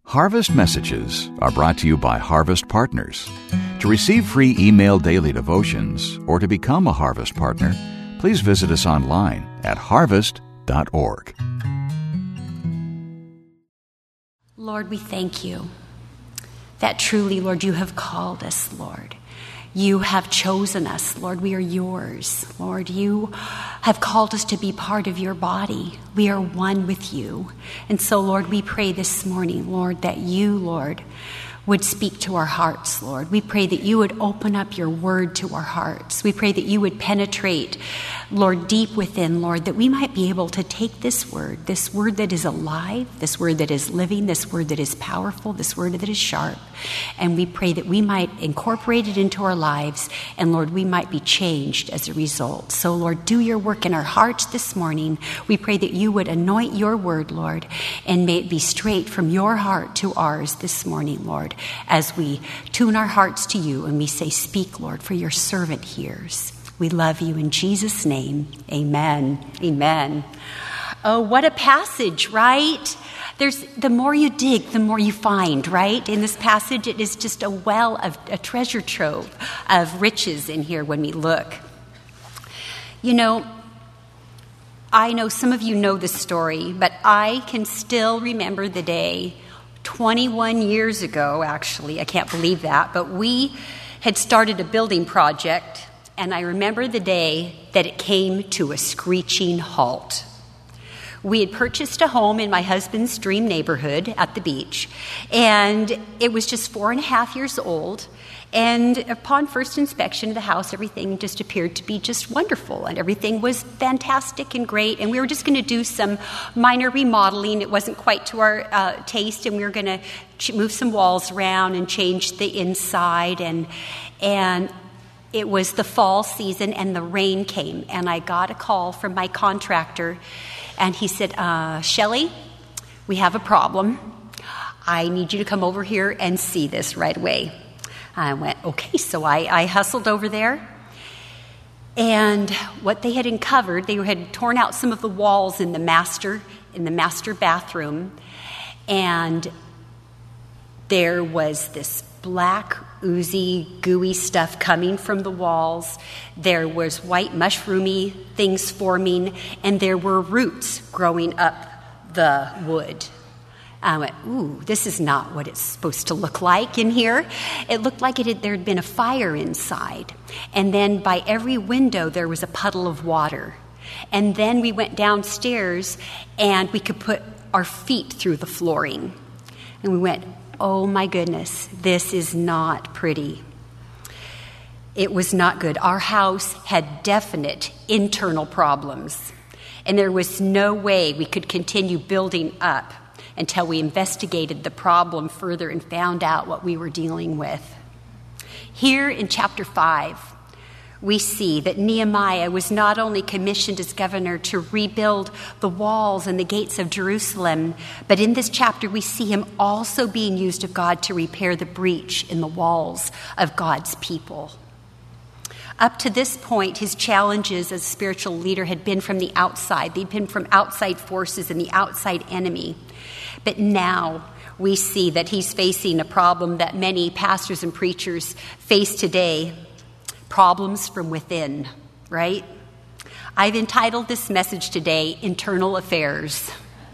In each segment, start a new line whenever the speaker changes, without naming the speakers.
Harvest Messages are brought to you by Harvest Partners. To receive free email daily devotions or to become a Harvest Partner, please visit us online at harvest.org.
Lord, we thank you that truly, Lord, you have called us, Lord. You have chosen us, Lord. We are yours. Lord, you have called us to be part of your body. We are one with you. And so, Lord, we pray this morning, Lord, that you, Lord, would speak to our hearts, Lord. We pray that you would open up your word to our hearts. We pray that you would penetrate, Lord, deep within, Lord, that we might be able to take this word that is alive, this word that is living, this word that is powerful, this word that is sharp. And we pray that we might incorporate it into our lives, and Lord, we might be changed as a result. So, Lord, do your work in our hearts this morning. We pray that you would anoint your word, Lord, and may it be straight from your heart to ours this morning, Lord, as we tune our hearts to you and we say, speak, Lord, for your servant hears. We love you in Jesus' name. Amen. Amen. Oh, what a passage, right? The more you dig, the more you find, right? In this passage, it is just a well of a treasure trove of riches in here when we look. You know, I know some of you know this story, but I can still remember the day 21 years ago, actually. I can't believe that, but we had started a building project, and I remember the day that it came to a screeching halt. We had purchased a home in my husband's dream neighborhood at the beach, and it was just 4.5 years old. And upon first inspection of the house, everything just appeared to be just wonderful, and everything was fantastic and great. And we were just going to do some minor remodeling. It wasn't quite to our taste, and we were going to move some walls around and change the inside. And it was the fall season, and the rain came, and I got a call from my contractor, and he said, Shelley, we have a problem. I need you to come over here and see this right away. I went, okay, so I hustled over there, and what they had uncovered, they had torn out some of the walls in the master bathroom, and there was this black, oozy, gooey stuff coming from the walls. There was white, mushroomy things forming, and there were roots growing up the wood. I went, ooh, this is not what it's supposed to look like in here. It looked like there had been a fire inside. And then by every window, there was a puddle of water. And then we went downstairs, and we could put our feet through the flooring. And we went, oh my goodness, this is not pretty. It was not good. Our house had definite internal problems. And there was no way we could continue building up until we investigated the problem further and found out what we were dealing with. Here in chapter 5, we see that Nehemiah was not only commissioned as governor to rebuild the walls and the gates of Jerusalem, but in this chapter we see him also being used of God to repair the breach in the walls of God's people. Up to this point, his challenges as a spiritual leader had been from the outside. They'd been from outside forces and the outside enemy. But now we see that he's facing a problem that many pastors and preachers face today, problems from within, right? I've entitled this message today, Internal Affairs.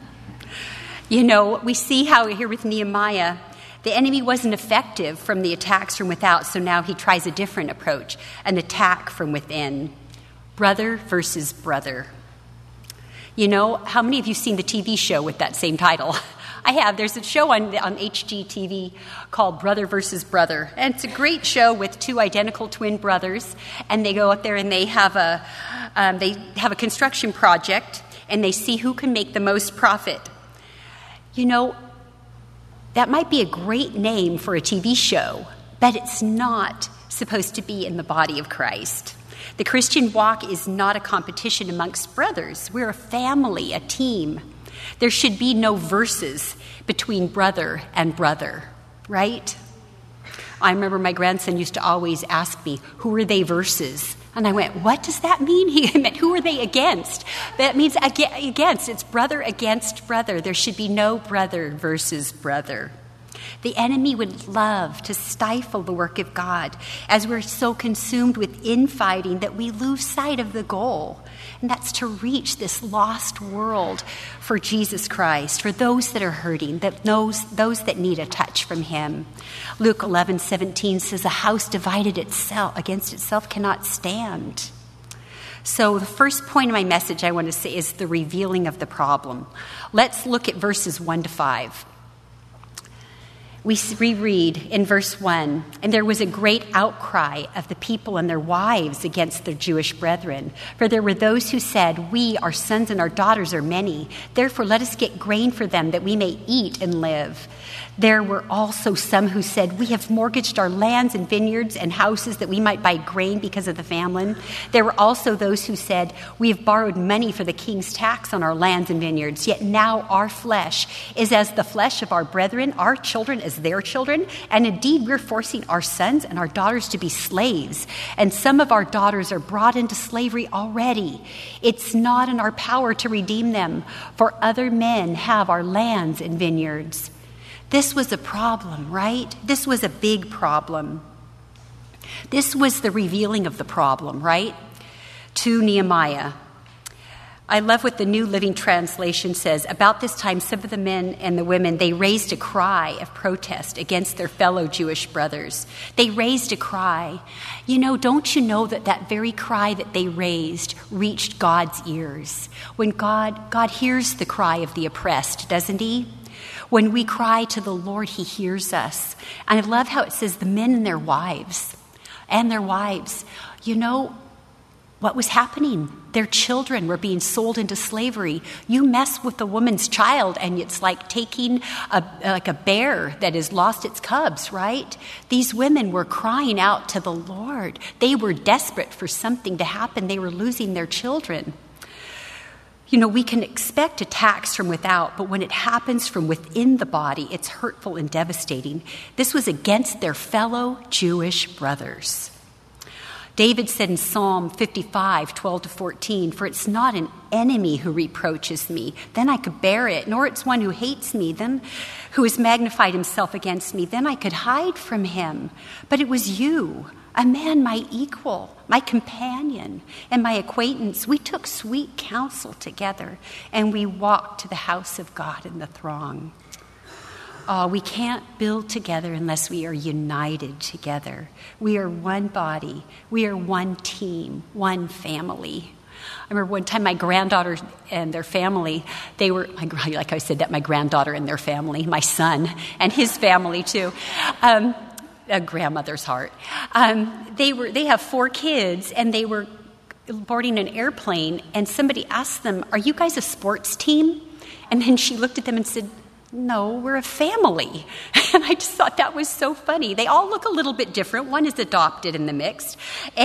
You know, we see how here with Nehemiah, the enemy wasn't effective from the attacks from without, so now he tries a different approach, an attack from within. Brother versus brother. You know, how many of you seen the TV show with that same title? I have. There's a show on HGTV called Brother versus Brother. And it's a great show with two identical twin brothers. And they go out there and they have a construction project, and they see who can make the most profit. You know, that might be a great name for a TV show, but it's not supposed to be in the body of Christ. The Christian walk is not a competition amongst brothers. We're a family, a team. There should be no verses between brother and brother, right? I remember my grandson used to always ask me, who are they versus? And I went, what does that mean? He meant, who are they against? That means against. It's brother against brother. There should be no brother versus brother. The enemy would love to stifle the work of God as we're so consumed with infighting that we lose sight of the goal. And that's to reach this lost world for Jesus Christ, for those that are hurting, those that need a touch from him. Luke 11:17 says, "A house divided against itself cannot stand." So the first point of my message I want to say is the revealing of the problem. Let's look at verses 1 to 5. We reread in verse 1, "And there was a great outcry of the people and their wives against their Jewish brethren. For there were those who said, 'We, our sons and our daughters are many. Therefore let us get grain for them that we may eat and live.' There were also some who said, 'We have mortgaged our lands and vineyards and houses that we might buy grain because of the famine.' There were also those who said, 'We have borrowed money for the king's tax on our lands and vineyards. Yet now our flesh is as the flesh of our brethren, our children as their children. And indeed we're forcing our sons and our daughters to be slaves. And some of our daughters are brought into slavery already. It's not in our power to redeem them, for other men have our lands and vineyards." This was a problem, right? This was a big problem. This was the revealing of the problem, right? To Nehemiah. I love what the New Living Translation says. "About this time, some of the men and the women, they raised a cry of protest against their fellow Jewish brothers." They raised a cry. Don't you know that very cry that they raised reached God's ears? When God hears the cry of the oppressed, doesn't he? When we cry to the Lord, he hears us. And I love how it says the men and their wives. What was happening? Their children were being sold into slavery. You mess with a woman's child and it's like taking a bear that has lost its cubs, right? These women were crying out to the Lord. They were desperate for something to happen. They were losing their children. We can expect attacks from without, but when it happens from within the body, it's hurtful and devastating. This was against their fellow Jewish brothers. David said in Psalm 55:12-14, "For it's not an enemy who reproaches me, then I could bear it, nor it's one who hates me, then who has magnified himself against me, then I could hide from him. But it was you, a man my equal, my companion, and my acquaintance. We took sweet counsel together, and we walked to the house of God in the throng." We can't build together unless we are united together. We are one body. We are one team, one family. I remember one time my granddaughter and their family, they were, like I said, that my granddaughter and their family, my son and his family too. A grandmother's heart. They have 4 kids, and they were boarding an airplane, and somebody asked them, "Are you guys a sports team?" And then she looked at them and said, "No, we're a family." And I just thought that was so funny. They all look a little bit different. One is adopted in the mix.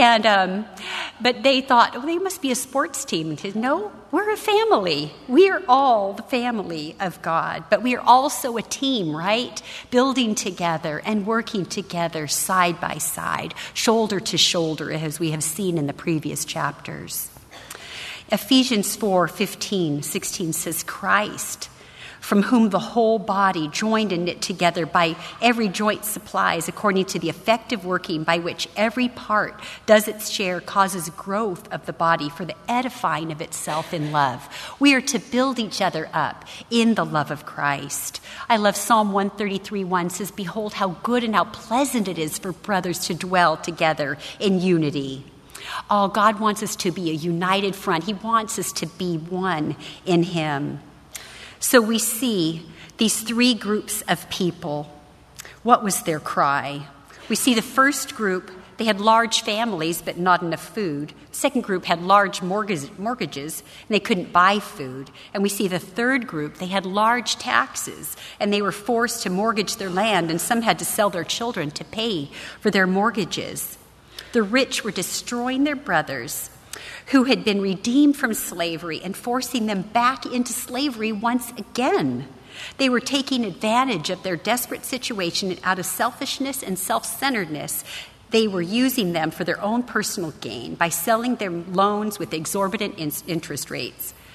But they thought, they must be a sports team. And said, "No, we're a family. We are all the family of God. But we are also a team, right? Building together and working together side by side, shoulder to shoulder, as we have seen in the previous chapters. Ephesians 4:15-16 says, "Christ, from whom the whole body, joined and knit together by every joint supplies, according to the effective working by which every part does its share, causes growth of the body for the edifying of itself in love." We are to build each other up in the love of Christ. I love Psalm 133:1 says, "Behold how good and how pleasant it is for brothers to dwell together in unity." God wants us to be a united front. He wants us to be one in him. So we see these 3 groups of people. What was their cry? We see the first group, they had large families but not enough food. The second group had large mortgages and they couldn't buy food. And we see the third group, they had large taxes and they were forced to mortgage their land, and some had to sell their children to pay for their mortgages. The rich were destroying their brothers who had been redeemed from slavery and forcing them back into slavery once again. They were taking advantage of their desperate situation, and out of selfishness and self-centeredness, they were using them for their own personal gain by selling their loans with exorbitant interest rates.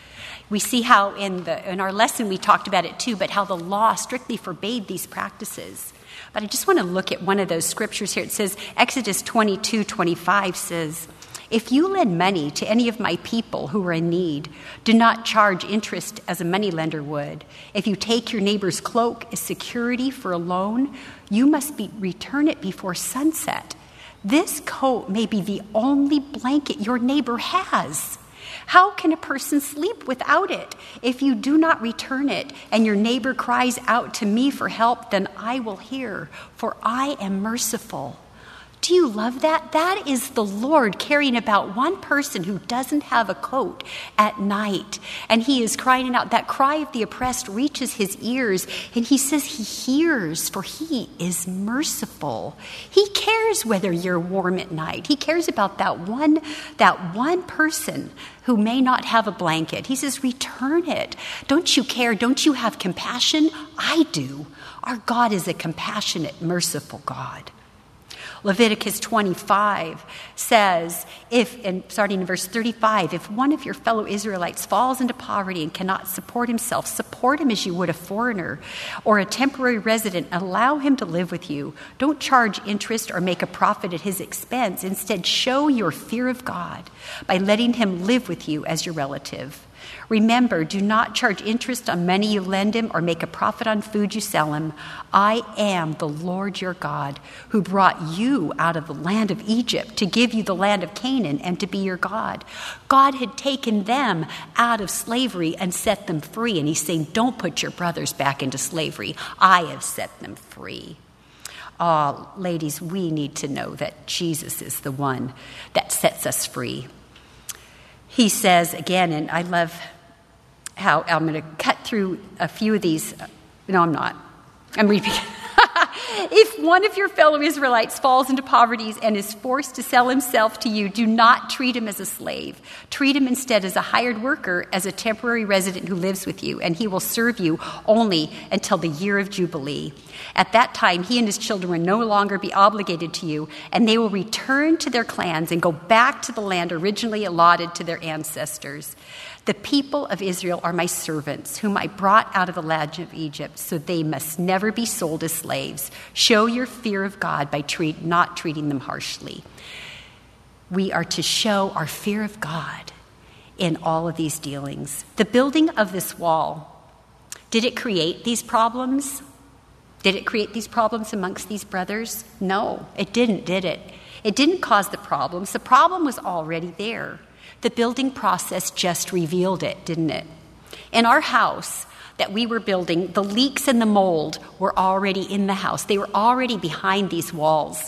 We see how in our lesson we talked about it too, but how the law strictly forbade these practices. But I just want to look at one of those scriptures here. It says, Exodus 22:25 says, "If you lend money to any of my people who are in need, do not charge interest as a moneylender would. If you take your neighbor's cloak as security for a loan, you must return it before sunset. This coat may be the only blanket your neighbor has. How can a person sleep without it? If you do not return it and your neighbor cries out to me for help, then I will hear, for I am merciful." Do you love that? That is the Lord caring about one person who doesn't have a coat at night. And he is crying out. That cry of the oppressed reaches his ears. And he says he hears, for he is merciful. He cares whether you're warm at night. He cares about that one person who may not have a blanket. He says, return it. Don't you care? Don't you have compassion? I do. Our God is a compassionate, merciful God. Leviticus 25 says, starting in verse 35, if one of your fellow Israelites falls into poverty and cannot support himself, support him as you would a foreigner or a temporary resident. Allow him to live with you. Don't charge interest or make a profit at his expense. Instead, show your fear of God by letting him live with you as your relative. Remember, do not charge interest on money you lend him or make a profit on food you sell him. I am the Lord your God, who brought you out of the land of Egypt to give you the land of Canaan and to be your God. God had taken them out of slavery and set them free. And he's saying, don't put your brothers back into slavery. I have set them free. Ladies, we need to know that Jesus is the one that sets us free. He says again, and I love how I'm going to cut through a few of these. No, I'm not. I'm reading. If one of your fellow Israelites falls into poverty and is forced to sell himself to you, do not treat him as a slave. Treat him instead as a hired worker, as a temporary resident who lives with you, and he will serve you only until the year of Jubilee. At that time, he and his children will no longer be obligated to you, and they will return to their clans and go back to the land originally allotted to their ancestors. The people of Israel are my servants, whom I brought out of the land of Egypt, so they must never be sold as slaves. Show your fear of God by not treating them harshly. We are to show our fear of God in all of these dealings. The building of this wall, did it create these problems? Did it create these problems amongst these brothers? No, it didn't, did it? It didn't cause the problems. The problem was already there. The building process just revealed it, didn't it? In our house that we were building, the leaks and the mold were already in the house. They were already behind these walls.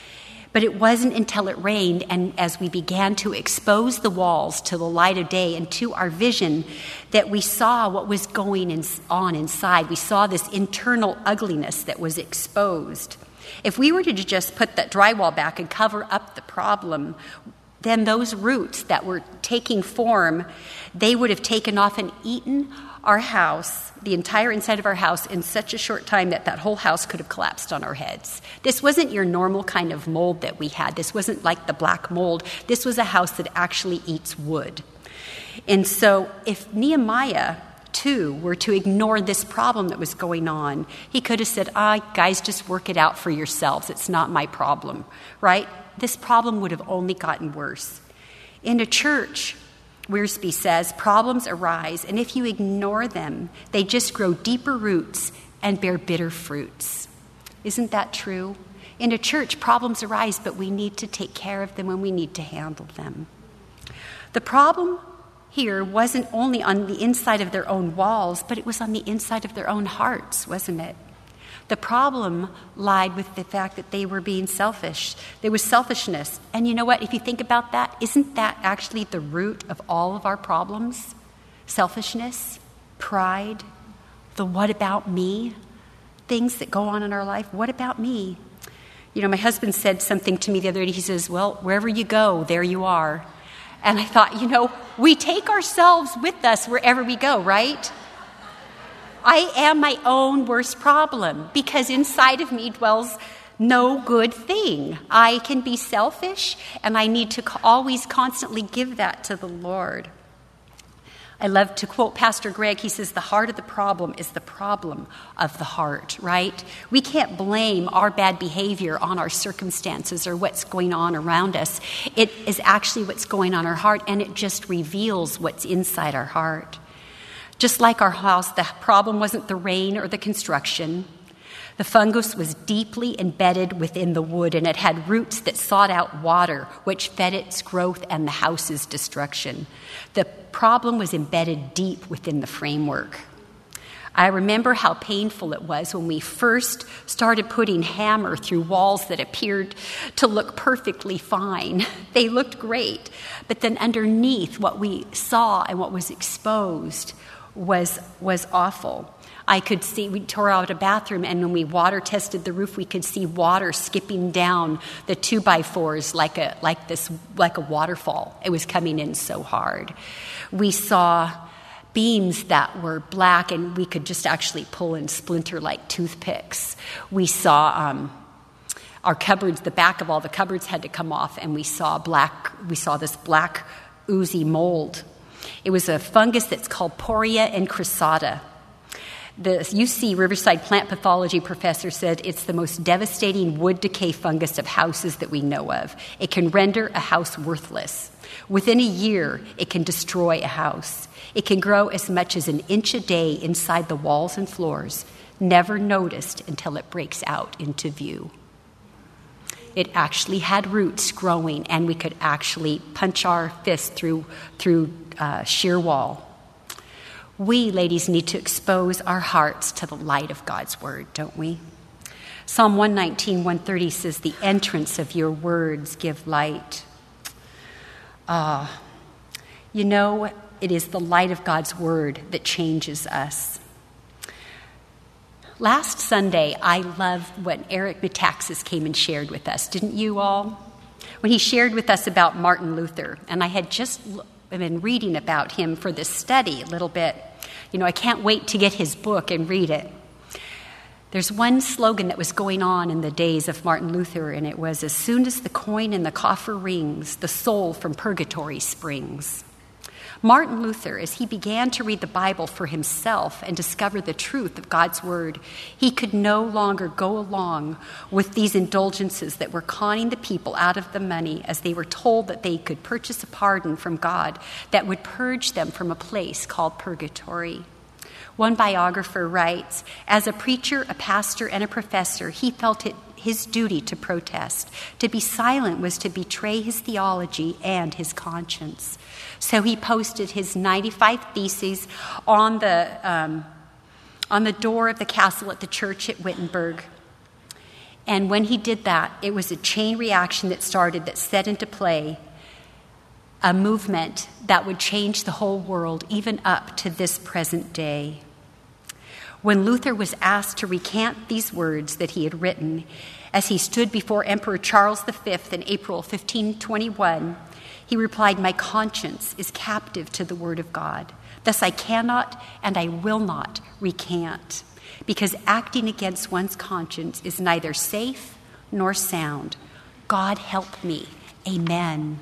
But it wasn't until it rained and as we began to expose the walls to the light of day and to our vision that we saw what was going on inside. We saw this internal ugliness that was exposed. If we were to just put that drywall back and cover up the problem, then those roots that were taking form, they would have taken off and eaten our house, the entire inside of our house, in such a short time that whole house could have collapsed on our heads. This wasn't your normal kind of mold that we had. This wasn't like the black mold. This was a house that actually eats wood. And so if Nehemiah, too, were to ignore this problem that was going on, he could have said, guys, just work it out for yourselves. It's not my problem, right? This problem would have only gotten worse. In a church, Wiersbe says, problems arise, and if you ignore them, they just grow deeper roots and bear bitter fruits. Isn't that true? In a church, problems arise, but we need to take care of them and we need to handle them. The problem here wasn't only on the inside of their own walls, but it was on the inside of their own hearts, wasn't it? The problem lied with the fact that they were being selfish. There was selfishness. And you know what? If you think about that, isn't that actually the root of all of our problems? Selfishness, pride, the what about me, things that go on in our life. What about me? You know, my husband said something to me the other day. He says, well, wherever you go, there you are. And I thought, we take ourselves with us wherever we go, right? I am my own worst problem because inside of me dwells no good thing. I can be selfish and I need to always constantly give that to the Lord. I love to quote Pastor Greg. He says, the heart of the problem is the problem of the heart, right? We can't blame our bad behavior on our circumstances or what's going on around us. It is actually what's going on in our heart, and it just reveals what's inside our heart. Just like our house, the problem wasn't the rain or the construction. The fungus was deeply embedded within the wood, and it had roots that sought out water, which fed its growth and the house's destruction. The problem was embedded deep within the framework. I remember how painful it was when we first started putting hammer through walls that appeared to look perfectly fine. They looked great, but then underneath what we saw and what was exposed was awful. I could see, we tore out a bathroom, and when we water tested the roof, we could see water skipping down the 2x4s like a waterfall. It was coming in so hard. We saw beams that were black, and we could just actually pull and splinter like toothpicks. We saw our cupboards, the back of all the cupboards had to come off, and we saw this black oozy mold. It was a fungus that's called Poria incrustata. The UC Riverside plant pathology professor said it's the most devastating wood decay fungus of houses that we know of. It can render a house worthless. Within a year, it can destroy a house. It can grow as much as an inch a day inside the walls and floors, never noticed until it breaks out into view. It actually had roots growing, and we could actually punch our fist through sheer wall. We, ladies, need to expose our hearts to the light of God's word, don't we? Psalm 119, 130 says, the entrance of your words give light. You know, it is the light of God's word that changes us. Last Sunday, I loved what Eric Metaxas came and shared with us. Didn't you all? When he shared with us about Martin Luther, and I had just been reading about him for this study a little bit. You know, I can't wait to get his book and read it. There's one slogan that was going on in the days of Martin Luther, and it was, as soon as the coin in the coffer rings, the soul from purgatory springs. Martin Luther, as he began to read the Bible for himself and discover the truth of God's word, he could no longer go along with these indulgences that were conning the people out of the money as they were told that they could purchase a pardon from God that would purge them from a place called purgatory. One biographer writes, as a preacher, a pastor, and a professor, he felt it his duty to protest. To be silent was to betray his theology and his conscience. So he posted his 95 Theses on the door of the castle at the church at Wittenberg. And when he did that, it was a chain reaction that started, that set into play a movement that would change the whole world, even up to this present day. When Luther was asked to recant these words that he had written as he stood before Emperor Charles V in April 1521, he replied, my conscience is captive to the word of God. Thus I cannot and I will not recant, because acting against one's conscience is neither safe nor sound. God help me. Amen.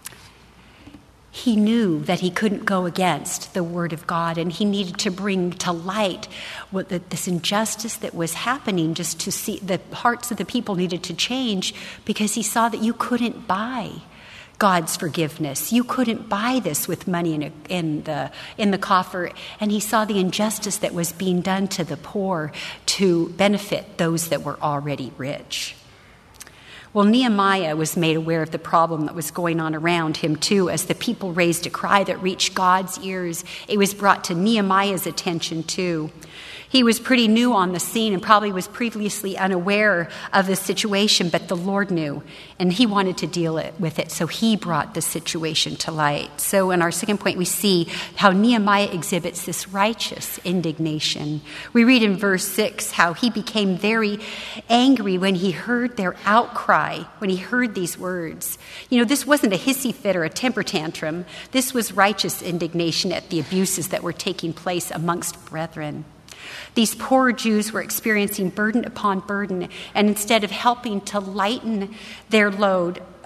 He knew that he couldn't go against the word of God, and he needed to bring to light this injustice that was happening, just to see the hearts of the people needed to change, because he saw that you couldn't buy God's forgiveness. You couldn't buy this with money in the coffer. And he saw the injustice that was being done to the poor to benefit those that were already rich. Well, Nehemiah was made aware of the problem that was going on around him, too. As the people raised a cry that reached God's ears, it was brought to Nehemiah's attention, too. He was pretty new on the scene and probably was previously unaware of the situation, but the Lord knew, and he wanted to deal with it, so he brought the situation to light. So in our second point, we see how Nehemiah exhibits this righteous indignation. We read in verse 6 how he became very angry when he heard their outcry, when he heard these words. You know, this wasn't a hissy fit or a temper tantrum. This was righteous indignation at the abuses that were taking place amongst brethren. These poor Jews were experiencing burden upon burden, and instead of helping to lighten their load,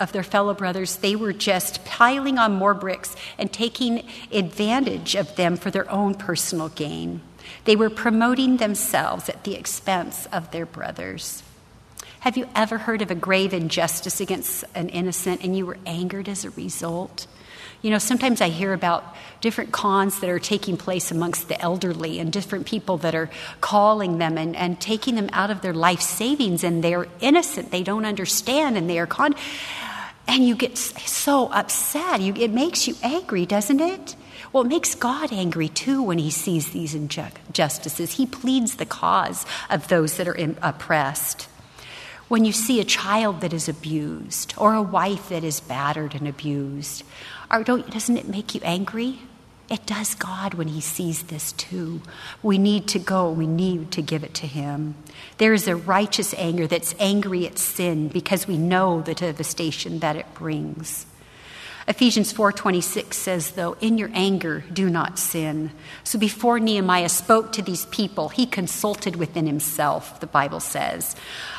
of their fellow brothers, they were just piling on more bricks and taking advantage of them for their own personal gain. They were promoting themselves at the expense of their brothers. Have you ever heard of a grave injustice against an innocent and you were angered as a result? You know, sometimes I hear about different cons that are taking place amongst the elderly and different people that are calling them and taking them out of their life savings, and they're innocent. They don't understand, and they are and you get so upset. It makes you angry, doesn't it? Well, it makes God angry too when he sees these injustices. He pleads the cause of those that are oppressed. When you see a child that is abused or a wife that is battered and abused, doesn't it make you angry? It does God when he sees this too. We need to go. We need to give it to him. There is a righteous anger that's angry at sin because we know the devastation that it brings. Ephesians 4:26 says, though, in your anger, do not sin. So before Nehemiah spoke to these people, he consulted within himself, the Bible says.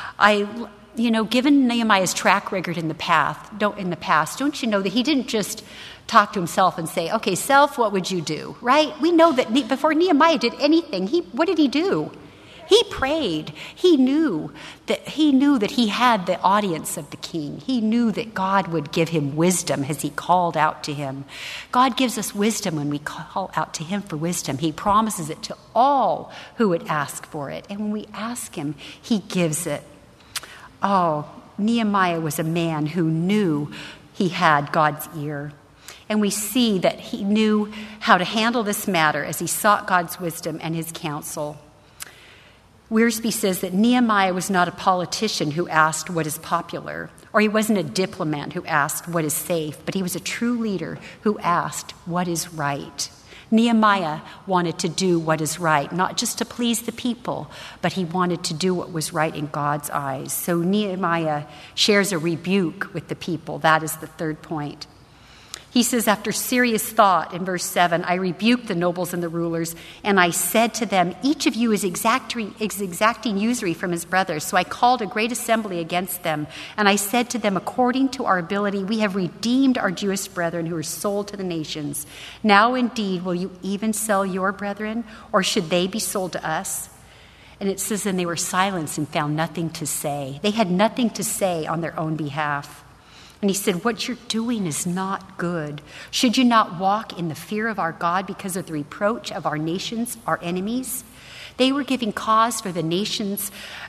Given Nehemiah's track record in the past, don't you know that he didn't just talk to himself and say, okay, self, what would you do, right? We know that before Nehemiah did anything, what did he do? He prayed. He knew that he had the audience of the king. He knew that God would give him wisdom as he called out to him. God gives us wisdom when we call out to him for wisdom. He promises it to all who would ask for it. And when we ask him, he gives it. Oh, Nehemiah was a man who knew he had God's ear. And we see that he knew how to handle this matter as he sought God's wisdom and his counsel. Wiersbe says that Nehemiah was not a politician who asked what is popular, or he wasn't a diplomat who asked what is safe, but he was a true leader who asked what is right. Nehemiah wanted to do what is right, not just to please the people, but he wanted to do what was right in God's eyes. So Nehemiah shares a rebuke with the people. That is the third point. He says, after serious thought, in verse 7, I rebuked the nobles and the rulers, and I said to them, each of you is exacting usury from his brothers. So I called a great assembly against them, and I said to them, according to our ability, we have redeemed our Jewish brethren who were sold to the nations. Now indeed, will you even sell your brethren, or should they be sold to us? And it says, then they were silenced and found nothing to say. They had nothing to say on their own behalf. And he said, what you're doing is not good. Should you not walk in the fear of our God because of the reproach of our nations, our enemies? They were giving cause for the nations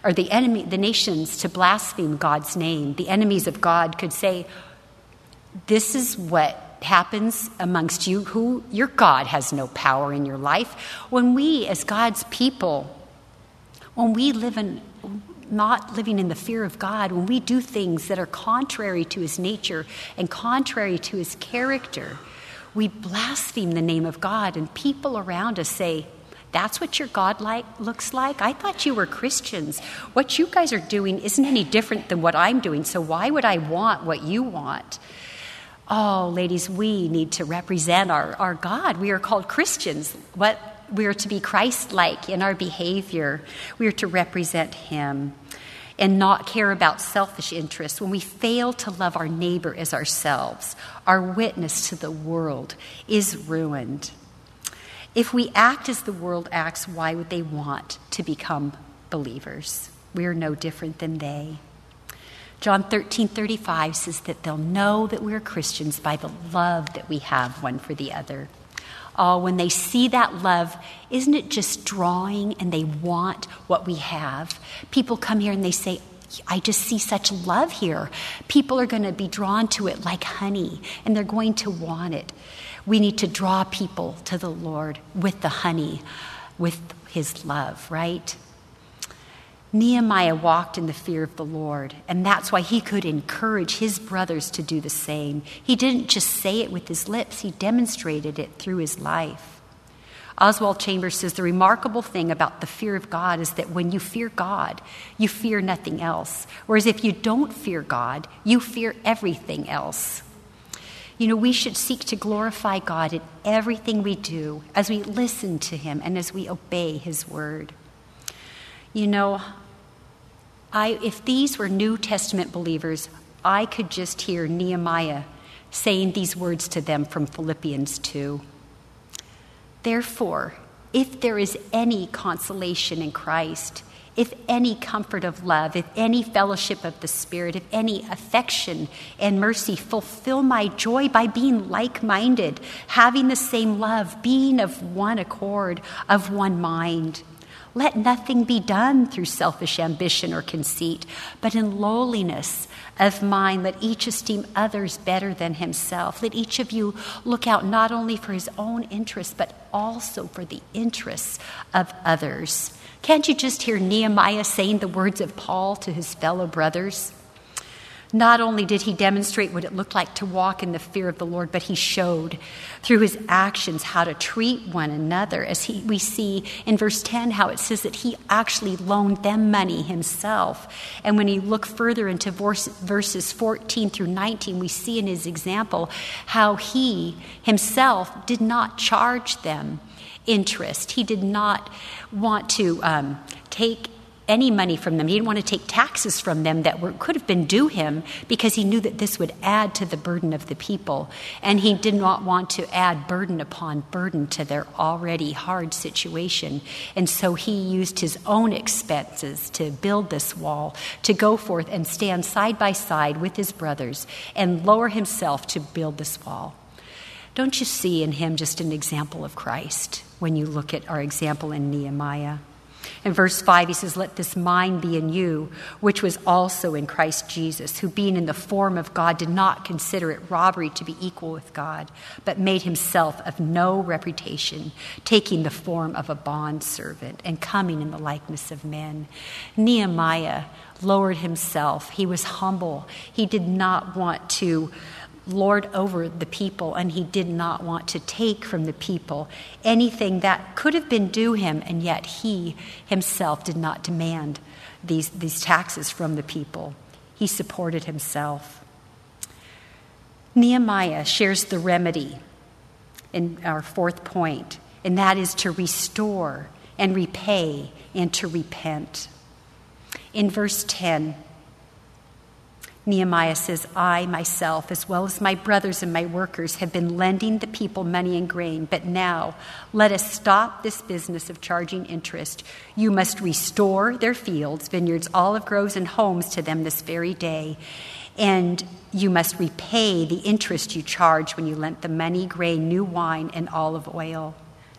to blaspheme God's name. The enemies of God could say, this is what happens amongst you, who your God has no power in your life. When we, as God's people, when we not living in the fear of God, when we do things that are contrary to his nature and contrary to his character, we blaspheme the name of God, and people around us say, that's what your God looks like? I thought you were Christians. What you guys are doing isn't any different than what I'm doing, so why would I want what you want? Oh, ladies, we need to represent our God. We are called Christians. We are to be Christ-like in our behavior. We are to represent him and not care about selfish interests. When we fail to love our neighbor as ourselves, our witness to the world is ruined. If we act as the world acts, why would they want to become believers? We are no different than they. John 13:35 says that they'll know that we're Christians by the love that we have one for the other. Oh, when they see that love, isn't it just drawing, and they want what we have? People come here and they say, I just see such love here. People are going to be drawn to it like honey, and they're going to want it. We need to draw people to the Lord with the honey, with his love, right? Nehemiah walked in the fear of the Lord, and that's why he could encourage his brothers to do the same. He didn't just say it with his lips, he demonstrated it through his life. Oswald Chambers says the remarkable thing about the fear of God is that when you fear God, you fear nothing else. Whereas if you don't fear God, you fear everything else. You know, we should seek to glorify God in everything we do as we listen to him and as we obey his word. You know, if these were New Testament believers, I could just hear Nehemiah saying these words to them from Philippians 2. Therefore, if there is any consolation in Christ, if any comfort of love, if any fellowship of the Spirit, if any affection and mercy, fulfill my joy by being like-minded, having the same love, being of one accord, of one mind. Let nothing be done through selfish ambition or conceit, but in lowliness of mind, let each esteem others better than himself. Let each of you look out not only for his own interests, but also for the interests of others. Can't you just hear Nehemiah saying the words of Paul to his fellow brothers? Not only did he demonstrate what it looked like to walk in the fear of the Lord, but he showed through his actions how to treat one another. As we see in verse 10 how it says that he actually loaned them money himself. And when you look further into verses 14 through 19, we see in his example how he himself did not charge them interest. He did not want to take any money from them. He didn't want to take taxes from them that could have been due him, because he knew that this would add to the burden of the people. And he did not want to add burden upon burden to their already hard situation. And so he used his own expenses to build this wall, to go forth and stand side by side with his brothers and lower himself to build this wall. Don't you see in him just an example of Christ when you look at our example in Nehemiah? In verse 5, he says, let this mind be in you, which was also in Christ Jesus, who being in the form of God did not consider it robbery to be equal with God, but made himself of no reputation, taking the form of a bondservant and coming in the likeness of men. Nehemiah lowered himself. He was humble. He did not want to lord over the people, and he did not want to take from the people anything that could have been due him, and yet he himself did not demand these taxes from the people. He supported himself. Nehemiah shares the remedy in our fourth point, and that is to restore and repay and to repent. In verse 10, Nehemiah says, I myself, as well as my brothers and my workers, have been lending the people money and grain, but now let us stop this business of charging interest. You must restore their fields, vineyards, olive groves, and homes to them this very day, and you must repay the interest you charged when you lent the money, grain, new wine, and olive oil.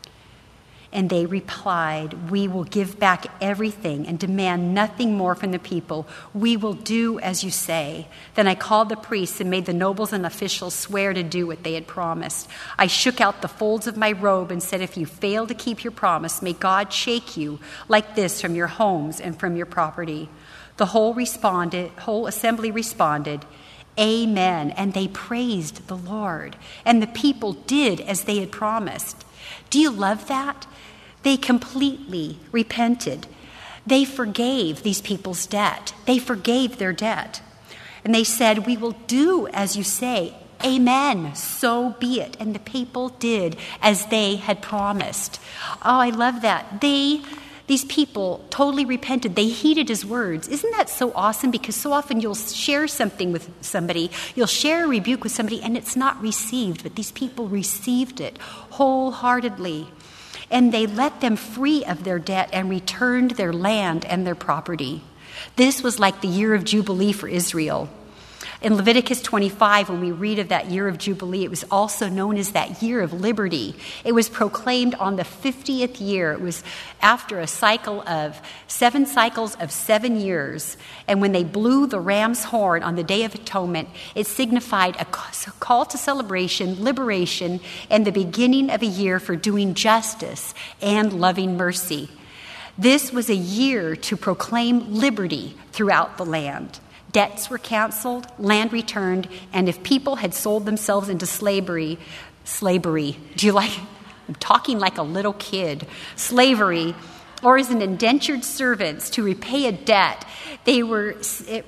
And they replied, we will give back everything and demand nothing more from the people. We will do as you say. Then I called the priests and made the nobles and officials swear to do what they had promised. I shook out the folds of my robe and said, if you fail to keep your promise, may God shake you like this from your homes and from your property. The whole assembly responded, Amen. And they praised the Lord. And the people did as they had promised. Do you love that? They completely repented. They forgave these people's debt. They forgave their debt. And they said, we will do as you say. Amen. So be it. And the people did as they had promised. Oh, I love that. These people totally repented. They heeded his words. Isn't that so awesome? Because so often you'll share something with somebody, you'll share a rebuke with somebody, and it's not received. But these people received it wholeheartedly. And they let them free of their debt and returned their land and their property. This was like the year of Jubilee for Israel. In Leviticus 25, when we read of that year of Jubilee, it was also known as that year of liberty. It was proclaimed on the 50th year. It was after a cycle of 7 cycles of 7 years. And when they blew the ram's horn on the Day of Atonement, it signified a call to celebration, liberation, and the beginning of a year for doing justice and loving mercy. This was a year to proclaim liberty throughout the land. Debts were canceled, land returned, and if people had sold themselves into slavery, do you like, I'm talking like a little kid, slavery, or as an indentured servants to repay a debt, they were set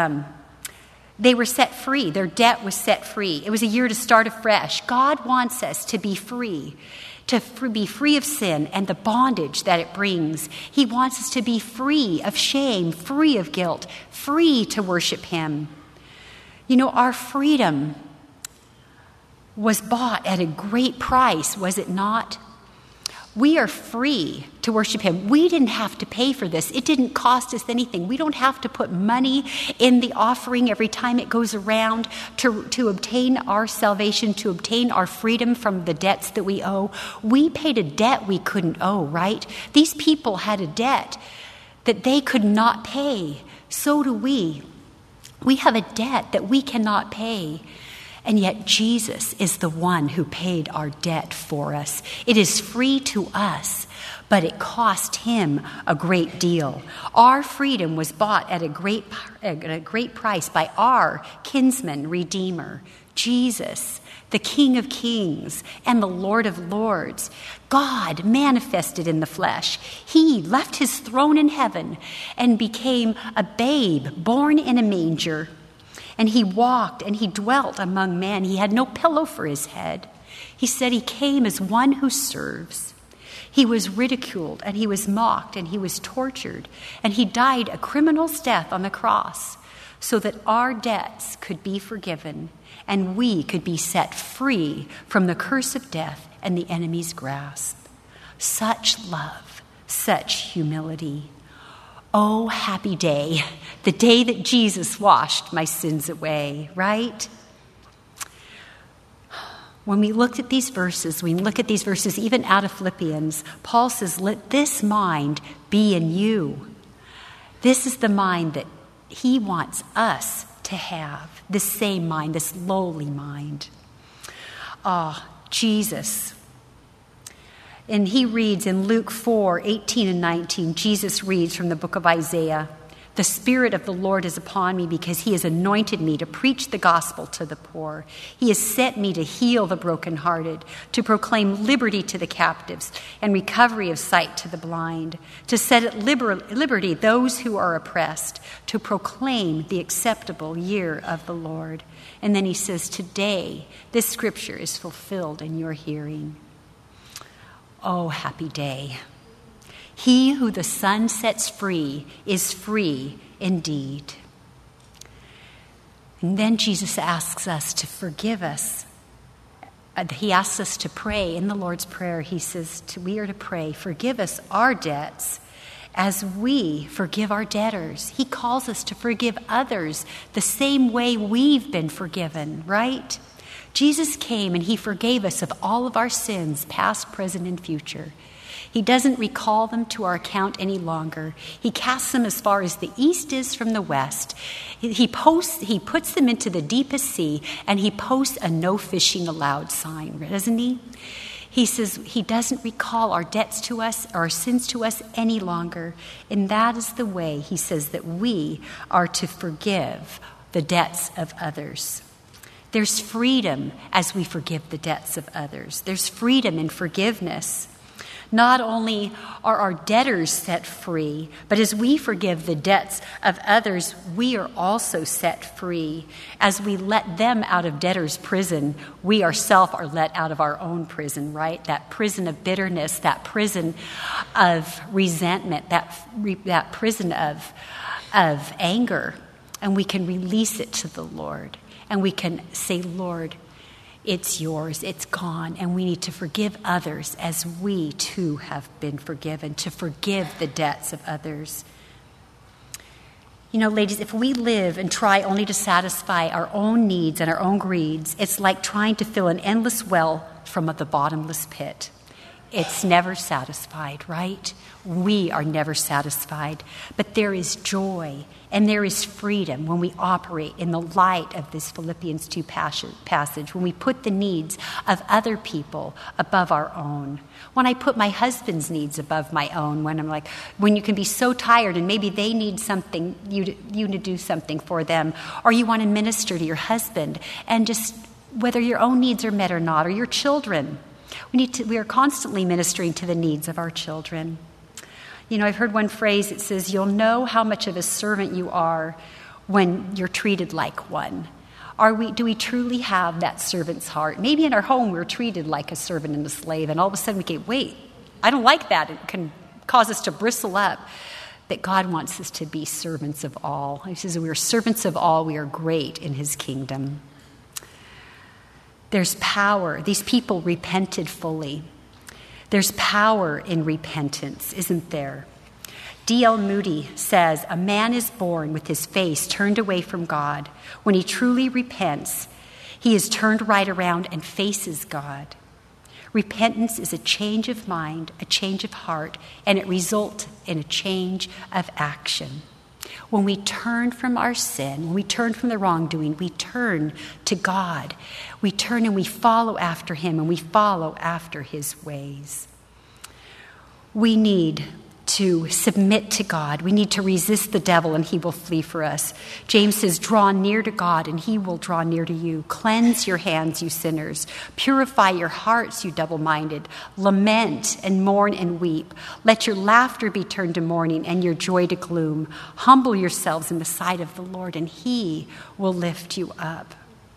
free. Their debt was set free. It was a year to start afresh. God wants us to be free. To be free of sin and the bondage that it brings. He wants us to be free of shame, free of guilt, free to worship him. Our freedom was bought at a great price, was it not? We are free to worship him. We didn't have to pay for this. It didn't cost us anything. We don't have to put money in the offering every time it goes around to obtain our salvation, to obtain our freedom from the debts that we owe. We paid a debt we couldn't owe, right? These people had a debt that they could not pay. So do we. We have a debt that we cannot pay. And yet Jesus is the one who paid our debt for us. It is free to us, but it cost him a great deal. Our freedom was bought at a great price by our kinsman redeemer, Jesus, the King of Kings and the Lord of Lords. God manifested in the flesh. He left his throne in heaven and became a babe born in a manger. And he walked and he dwelt among men. He had no pillow for his head. He said he came as one who serves. He was ridiculed and he was mocked and he was tortured. And he died a criminal's death on the cross so that our debts could be forgiven and we could be set free from the curse of death and the enemy's grasp. Such love, such humility. Oh, happy day, the day that Jesus washed my sins away, right? When we look at these verses even out of Philippians, Paul says, let this mind be in you. This is the mind that he wants us to have, this same mind, this lowly mind. Jesus. And he reads in Luke 4:18 and 19, Jesus reads from the book of Isaiah, the Spirit of the Lord is upon me because he has anointed me to preach the gospel to the poor. He has sent me to heal the brokenhearted, to proclaim liberty to the captives and recovery of sight to the blind, to set at liberty those who are oppressed, to proclaim the acceptable year of the Lord. And then he says, today this scripture is fulfilled in your hearing. Oh, happy day. He who the Son sets free is free indeed. And then Jesus asks us to forgive us. He asks us to pray in the Lord's Prayer. He says we are to pray, forgive us our debts as we forgive our debtors. He calls us to forgive others the same way we've been forgiven, right? Jesus came and he forgave us of all of our sins, past, present, and future. He doesn't recall them to our account any longer. He casts them as far as the east is from the west. He puts them into the deepest sea, and he posts a no fishing allowed sign, doesn't he? He says he doesn't recall our debts to us, our sins to us any longer. And that is the way he says that we are to forgive the debts of others. There's freedom as we forgive the debts of others. There's freedom in forgiveness. Not only are our debtors set free, but as we forgive the debts of others, we are also set free. As we let them out of debtor's prison, we ourselves are let out of our own prison, right? That prison of bitterness, that prison of resentment, that prison of anger. And we can release it to the Lord. And we can say, Lord, it's yours, it's gone, and we need to forgive others as we too have been forgiven, to forgive the debts of others. You know, ladies, if we live and try only to satisfy our own needs and our own greeds, it's like trying to fill an endless well from the bottomless pit. It's never satisfied, right? We are never satisfied. But there is joy and there is freedom when we operate in the light of this Philippians 2 passage, when we put the needs of other people above our own. When I put my husband's needs above my own, when you can be so tired and maybe they need something, you to do something for them, or you want to minister to your husband, and just whether your own needs are met or not, or your children. We are constantly ministering to the needs of our children. You know, I've heard one phrase, it says, you'll know how much of a servant you are when you're treated like one. Do we truly have that servant's heart? Maybe in our home we're treated like a servant and a slave, and all of a sudden we go, wait, I don't like that. It can cause us to bristle up. that God wants us to be servants of all. He says, we are servants of all. We are great in his kingdom. There's power. These people repented fully. There's power in repentance, isn't there? D.L. Moody says, a man is born with his face turned away from God. When he truly repents, he is turned right around and faces God. Repentance is a change of mind, a change of heart, and it results in a change of action. When we turn from our sin, when we turn from the wrongdoing, we turn to God. We turn and we follow after him, and we follow after his ways. We need to submit to God. We need to resist the devil, and he will flee for us. James says, draw near to God, and he will draw near to you. Cleanse your hands, you sinners. Purify your hearts, you double-minded. Lament and mourn and weep. Let your laughter be turned to mourning and your joy to gloom. Humble yourselves in the sight of the Lord, and he will lift you up.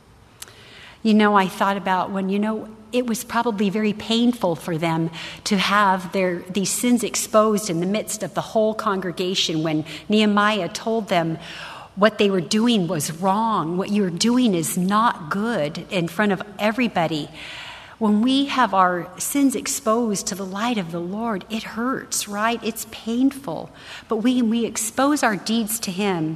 I thought about when, it was probably very painful for them to have these sins exposed in the midst of the whole congregation when Nehemiah told them what they were doing was wrong. What you're doing is not good in front of everybody. When we have our sins exposed to the light of the Lord, it hurts, right? It's painful. But when we expose our deeds to him,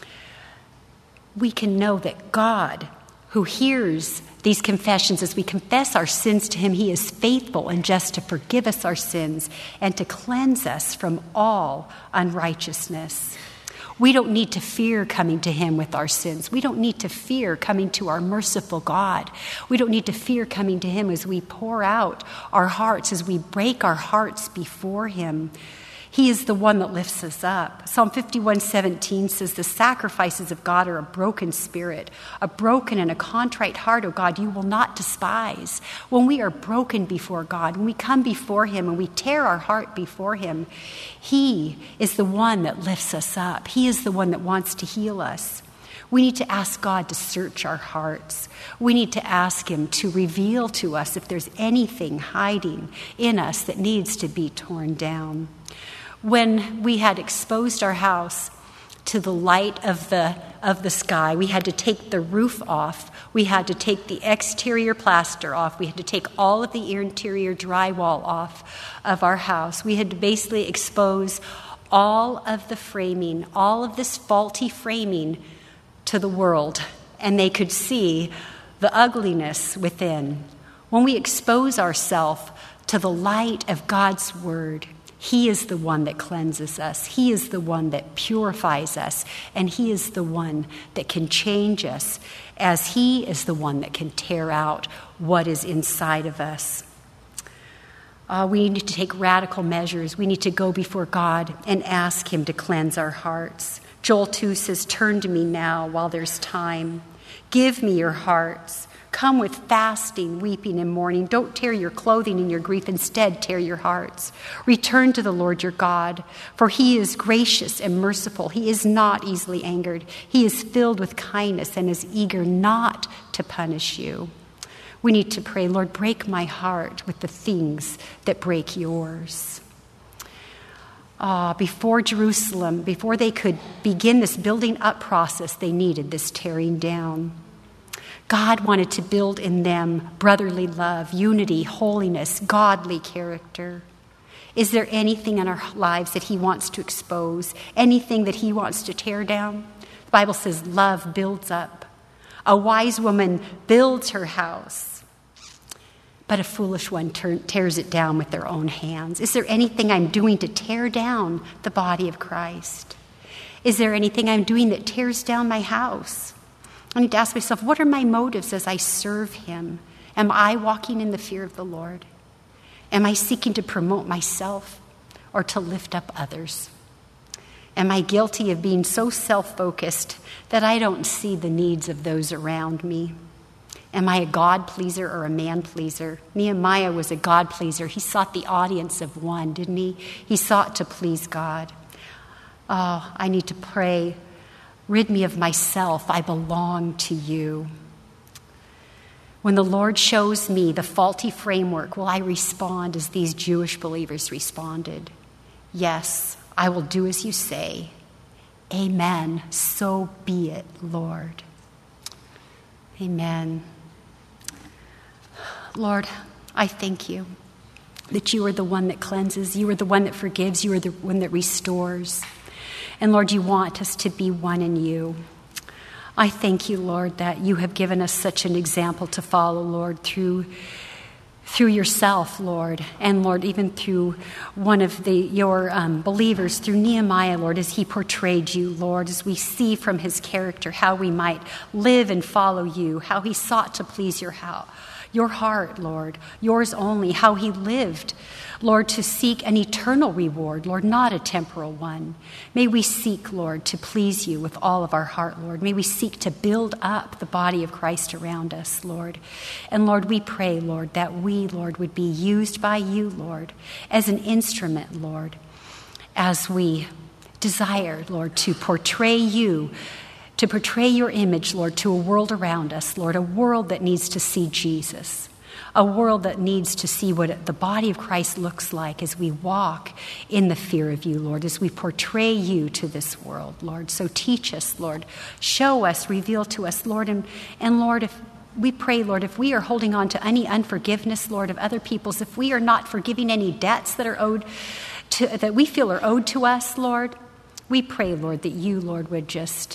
we can know that God, who hears these confessions, as we confess our sins to him, he is faithful and just to forgive us our sins and to cleanse us from all unrighteousness. We don't need to fear coming to him with our sins. We don't need to fear coming to our merciful God. We don't need to fear coming to him as we pour out our hearts, as we break our hearts before him. He is the one that lifts us up. Psalm 51:17 says, the sacrifices of God are a broken spirit, a broken and a contrite heart, O God, you will not despise. When we are broken before God, when we come before him and we tear our heart before him, he is the one that lifts us up. He is the one that wants to heal us. We need to ask God to search our hearts. We need to ask him to reveal to us if there's anything hiding in us that needs to be torn down. When we had exposed our house to the light of the sky, we had to take the roof off. We had to take the exterior plaster off. We had to take all of the interior drywall off of our house. We had to basically expose all of the framing, all of this faulty framing to the world, and they could see the ugliness within. When we expose ourselves to the light of God's word, he is the one that cleanses us. He is the one that purifies us. And he is the one that can change us, as he is the one that can tear out what is inside of us. We need to take radical measures. We need to go before God and ask him to cleanse our hearts. Joel 2 says, turn to me now while there's time. Give me your hearts. Come with fasting, weeping, and mourning. Don't tear your clothing in your grief. Instead, tear your hearts. Return to the Lord your God, for he is gracious and merciful. He is not easily angered. He is filled with kindness and is eager not to punish you. We need to pray, Lord, break my heart with the things that break yours. Before Jerusalem, before they could begin this building up process, they needed this tearing down. God wanted to build in them brotherly love, unity, holiness, godly character. Is there anything in our lives that he wants to expose? Anything that he wants to tear down? The Bible says love builds up. A wise woman builds her house, but a foolish one tears it down with their own hands. Is there anything I'm doing to tear down the body of Christ? Is there anything I'm doing that tears down my house? I need to ask myself, what are my motives as I serve him? Am I walking in the fear of the Lord? Am I seeking to promote myself or to lift up others? Am I guilty of being so self-focused that I don't see the needs of those around me? Am I a God pleaser or a man pleaser? Nehemiah was a God pleaser. He sought the audience of one, didn't he? He sought to please God. Oh, I need to pray. Rid me of myself. I belong to you. When the Lord shows me the faulty framework, will I respond as these Jewish believers responded? Yes, I will do as you say. Amen. So be it, Lord. Amen. Lord, I thank you that you are the one that cleanses, you are the one that forgives, you are the one that restores. And Lord, you want us to be one in you. I thank you, Lord, that you have given us such an example to follow, Lord, through yourself, Lord, and Lord, even through one of your believers, through Nehemiah, Lord, as he portrayed you, Lord, as we see from his character how we might live and follow you, how he sought to please your heart, Lord, yours only, how he lived, Lord, to seek an eternal reward, Lord, not a temporal one. May we seek, Lord, to please you with all of our heart, Lord. May we seek to build up the body of Christ around us, Lord. And Lord, we pray, Lord, that we, Lord, would be used by you, Lord, as an instrument, Lord, as we desire, Lord, to portray you, to portray your image, Lord, to a world around us, Lord, a world that needs to see Jesus, a world that needs to see what the body of Christ looks like as we walk in the fear of you, Lord, as we portray you to this world, Lord. So teach us, Lord. Show us, reveal to us, Lord. And Lord, if we pray, Lord, if we are holding on to any unforgiveness, Lord, of other people's, if we are not forgiving any debts that are owed to, that we feel are owed to us, Lord, we pray, Lord, that you, Lord, would just,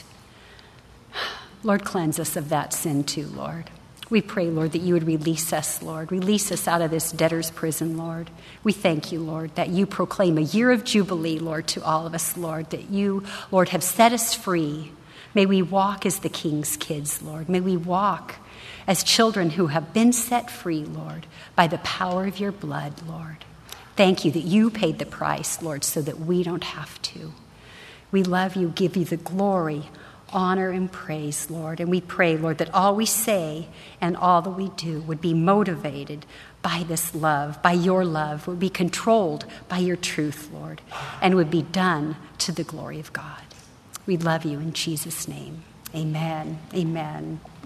Lord, cleanse us of that sin too, Lord. We pray, Lord, that you would release us, Lord. Release us out of this debtor's prison, Lord. We thank you, Lord, that you proclaim a year of jubilee, Lord, to all of us, Lord, that you, Lord, have set us free. May we walk as the King's kids, Lord. May we walk as children who have been set free, Lord, by the power of your blood, Lord. Thank you that you paid the price, Lord, so that we don't have to. We love you, give you the glory, honor, and praise, Lord. And we pray, Lord, that all we say and all that we do would be motivated by this love, by your love, would be controlled by your truth, Lord, and would be done to the glory of God. We love you in Jesus' name. Amen. Amen.